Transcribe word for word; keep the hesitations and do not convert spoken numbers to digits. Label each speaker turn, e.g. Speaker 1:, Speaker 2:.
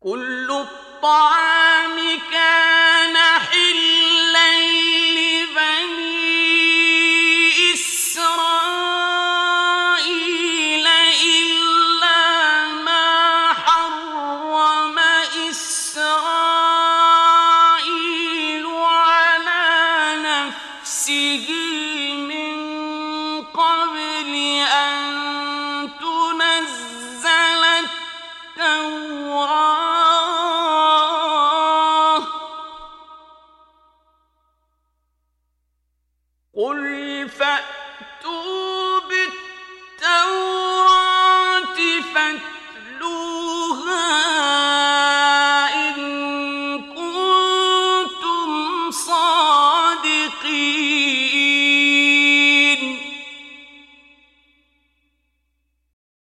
Speaker 1: كل الطعام كان حلا لبني إسرائيل إلا ما حرم إسرائيل على نفسه من قبل أن تنزل التوراة قل فأتوا بالتوراة فاتلوها